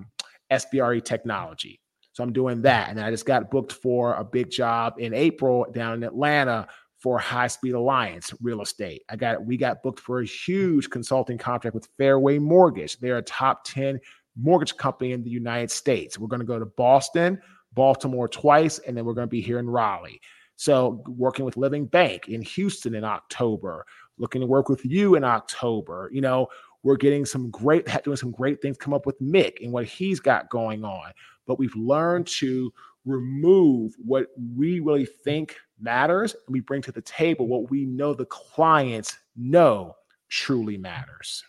SBRE Technology. So I'm doing that. And I just got booked for a big job in April down in Atlanta for High Speed Alliance Real Estate. We got booked for a huge consulting contract with Fairway Mortgage. They're a top 10 mortgage company in the United States. We're going to go to Boston, Baltimore twice, and then we're going to be here in Raleigh. So working with Living Bank in Houston in October, looking to work with you in October. We're doing some great things, come up with Mick and what he's got going on. But we've learned to remove what we really think matters, and we bring to the table what we know the clients know truly matters.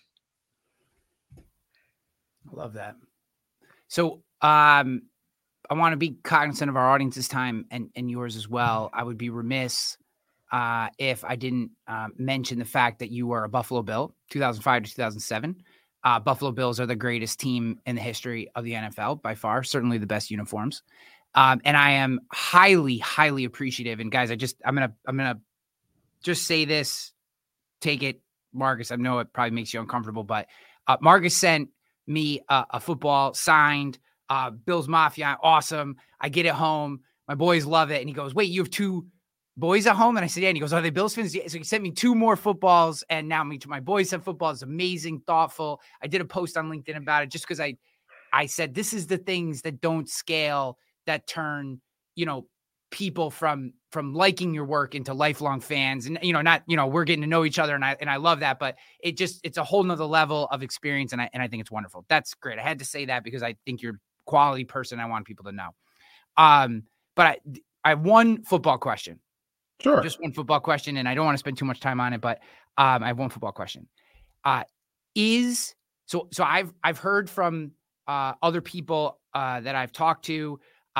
I love that. So I want to be cognizant of our audience's time and yours as well. I would be remiss if I didn't mention the fact that you were a Buffalo Bill, 2005 to 2007. Buffalo Bills are the greatest team in the history of the NFL by far, certainly the best uniforms. And I am highly, highly appreciative. And guys, I'm gonna just say this. Take it, Marcus. I know it probably makes you uncomfortable, but Marcus sent me a football signed. Bills Mafia, awesome. I get it home. My boys love it. And he goes, "Wait, you have two boys at home?" And I said, "Yeah." And he goes, "Are they Bills fans?" So he sent me 2 more footballs, and now my boys have footballs. Amazing, thoughtful. I did a post on LinkedIn about it just because I said this is the things that don't scale, that turn people from liking your work into lifelong fans. And we're getting to know each other, and I love that. But it's a whole nother level of experience, and I think it's wonderful. That's great. I had to say that because I think you're a quality person. I want people to know. But I have one football question. Sure. Just one football question, and I don't want to spend too much time on it, but I have one football question. So I've heard from other people that I've talked to,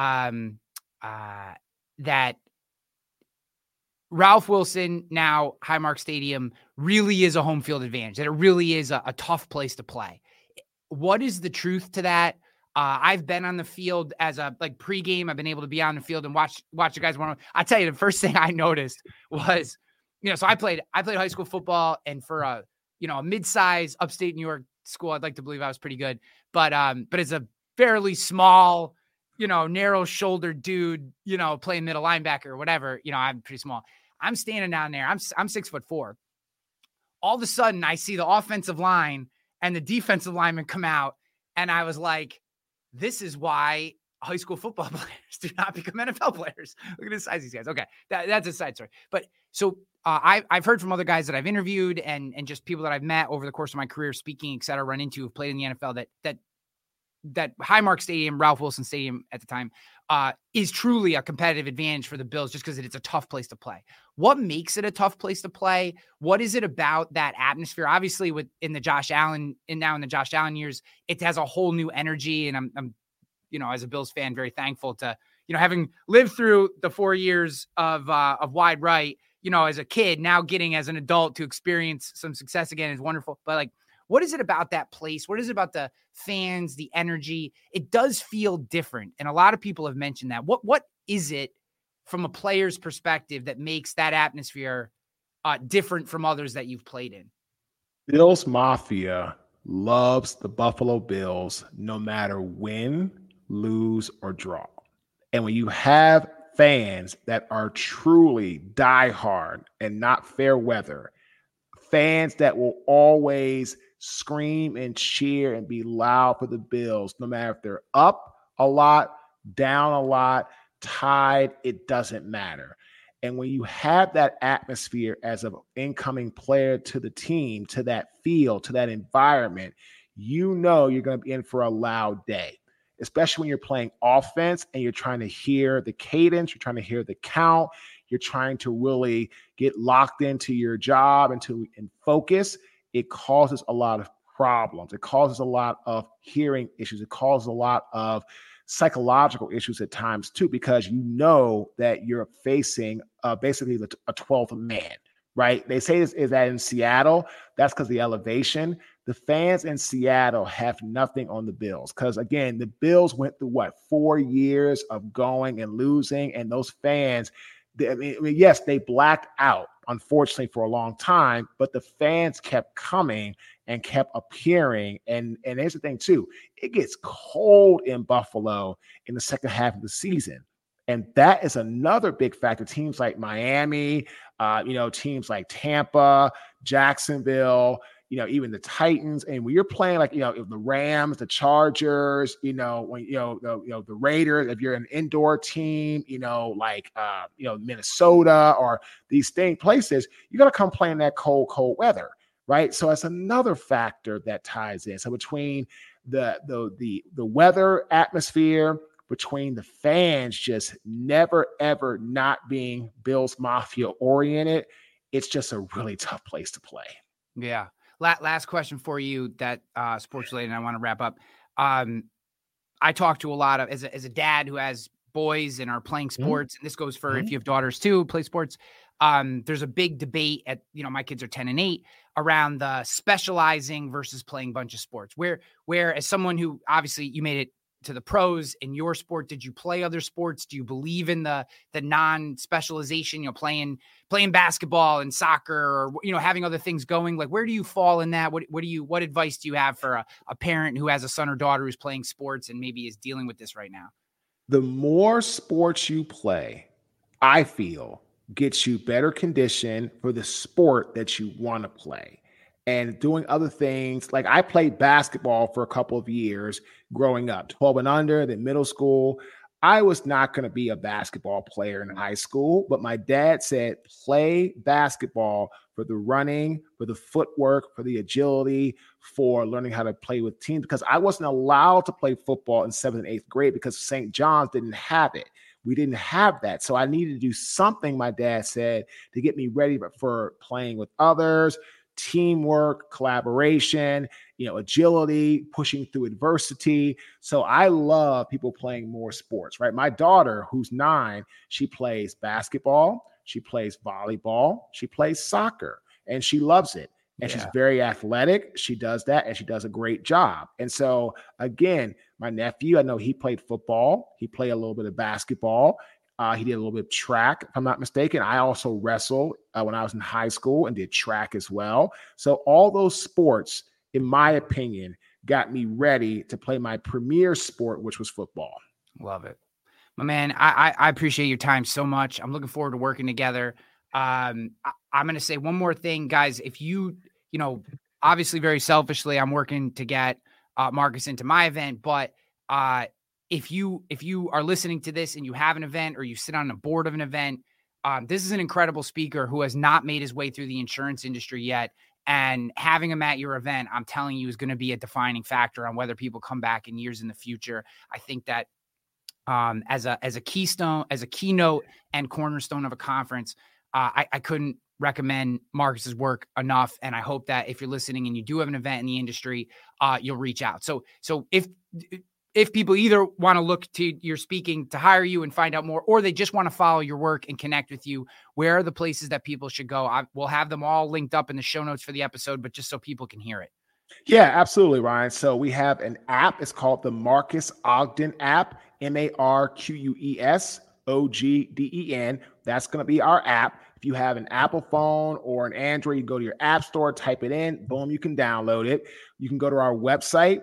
that Ralph Wilson, now Highmark Stadium, really is a home field advantage, that it really is a tough place to play. What is the truth to that? I've been on the field as a pregame. I've been able to be on the field and watch the guys. I tell you, the first thing I noticed was, so I played high school football, and for a mid-size upstate New York school, I'd like to believe I was pretty good, but as a fairly small, narrow-shouldered dude, playing middle linebacker or whatever, I'm pretty small. I'm standing down there. I'm 6'4". All of a sudden, I see the offensive line and the defensive linemen come out, and I was like, this is why high school football players do not become NFL players. Look at the size of these guys. Okay, that's a side story. But so I've heard from other guys that I've interviewed and just people that I've met over the course of my career, speaking, et cetera, run into, who've played in the NFL, that Highmark Stadium, Ralph Wilson Stadium at the time, is truly a competitive advantage for the Bills, just because it's a tough place to play. What makes it a tough place to play? What is it about that atmosphere? Obviously, in the Josh Allen years, it has a whole new energy, and I'm as a Bills fan, very thankful to having lived through the 4 years of wide right. As a kid, now getting as an adult to experience some success again is wonderful. But what is it about that place? What is it about the fans, the energy? It does feel different. And a lot of people have mentioned that. What is it from a player's perspective that makes that atmosphere different from others that you've played in? Bills Mafia loves the Buffalo Bills no matter win, lose, or draw. And when you have fans that are truly diehard and not fair weather, fans that will always scream and cheer and be loud for the Bills, no matter if they're up a lot, down a lot, tied, it doesn't matter. And when you have that atmosphere as an incoming player to the team, to that field, to that environment, you're going to be in for a loud day, especially when you're playing offense and you're trying to hear the cadence, you're trying to hear the count, you're trying to really get locked into your job and focus. It causes a lot of problems. It causes a lot of hearing issues. It causes a lot of psychological issues at times too, because that you're facing basically a 12th man, right? They say this is that in Seattle, that's because the elevation. The fans in Seattle have nothing on the Bills because, again, the Bills went through 4 years of going and losing, and those fans, yes, they blacked out, unfortunately, for a long time, but the fans kept coming and kept appearing. And here's the thing, too. It gets cold in Buffalo in the second half of the season. And that is another big factor. Teams like Miami, teams like Tampa, Jacksonville, even the Titans. And when you're playing the Rams, the Chargers, the Raiders, if you're an indoor team, Minnesota or these places, you got to come play in that cold weather, right? So it's another factor that ties in. So between the weather atmosphere, between the fans just never, ever not being Bills Mafia oriented, it's just a really tough place to play. Yeah. Last question for you that sports related, and I want to wrap up. I talk to a lot of, as a dad who has boys and are playing sports, and this goes for if you have daughters too, play sports. There's a big debate at, my kids are 10 and 8 around the specializing versus playing a bunch of sports, where as someone who obviously you made it to the pros in your sport, did you play other sports? Do you believe in the non-specialization, playing basketball and soccer, or, having other things going? Where do you fall in that? What advice do you have for a parent who has a son or daughter who's playing sports and maybe is dealing with this right now? The more sports you play, I feel, gets you better condition for the sport that you want to play. And doing other things, like I played basketball for a couple of years growing up, 12 and under, then middle school. I was not going to be a basketball player in high school, but my dad said, play basketball for the running, for the footwork, for the agility, for learning how to play with teams, because I wasn't allowed to play football in 7th and 8th grade because St. John's didn't have it. We didn't have that. So I needed to do something, my dad said, to get me ready for playing with others, teamwork, collaboration, agility, pushing through adversity. So I love people playing more sports, right? My daughter, who's 9, she plays basketball, she plays volleyball, she plays soccer, and she loves it. And she's very athletic. She does that, and she does a great job. And so, again, my nephew, I know he played football. He played a little bit of basketball. He did a little bit of track, if I'm not mistaken. I also wrestled when I was in high school and did track as well. So all those sports, in my opinion, got me ready to play my premier sport, which was football. Love it. My man, I appreciate your time so much. I'm looking forward to working together. I'm going to say one more thing, guys. If you obviously very selfishly, I'm working to get Marcus into my event, but if you are listening to this and you have an event or you sit on the board of an event, this is an incredible speaker who has not made his way through the insurance industry yet. And having him at your event, I'm telling you, is going to be a defining factor on whether people come back in years in the future. I think that as a keystone, as a keynote and cornerstone of a conference, I couldn't recommend Marcus's work enough. And I hope that if you're listening and you do have an event in the industry, you'll reach out. So if people either want to look to your speaking to hire you and find out more, or they just want to follow your work and connect with you, where are the places that people should go? We'll have them all linked up in the show notes for the episode, but just so people can hear it. Yeah, absolutely, Ryan. So we have an app. It's called the Marcus Ogden app, MarquesOgden. That's going to be our app. If you have an Apple phone or an Android, you go to your app store, type it in, boom, you can download it. You can go to our website,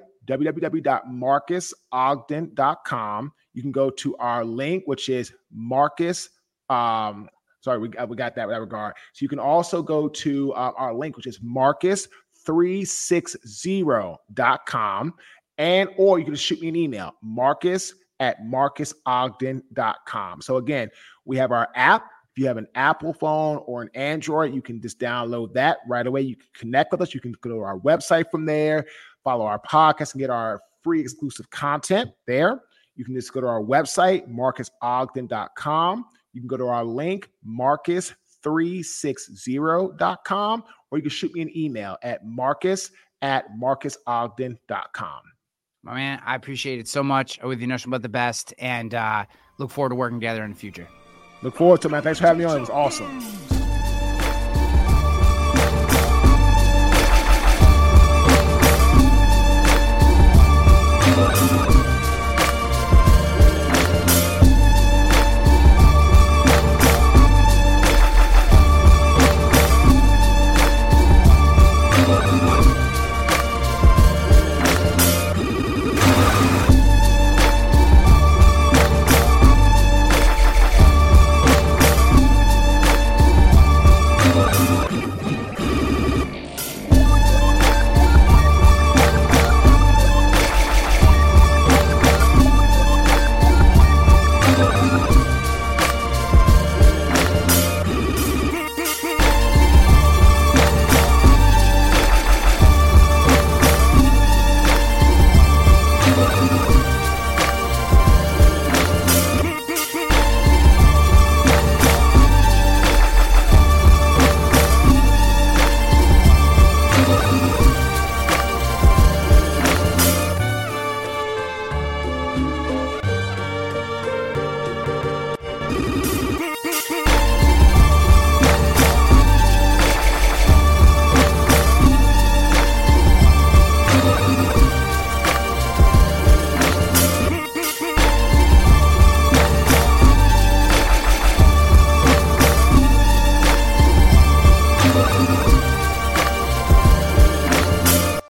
www.marcusogden.com. You can go to our link, which is Marcus. We got that in that regard. So you can also go to our link, which is Marcus360.com, or you can just shoot me an email, Marcus@marcusogden.com. So again, we have our app. If you have an Apple phone or an Android, you can just download that right away. You can connect with us. You can go to our website from there, follow our podcast, and get our free exclusive content there. You can just go to our website, marcusogden.com. You can go to our link, Marcus360.com, or you can shoot me an email at Marcus@marcusogden.com. My man, I appreciate it so much. I wish you nothing but the best, and look forward to working together in the future. Look forward to it, man. Thanks for having me on. It was awesome.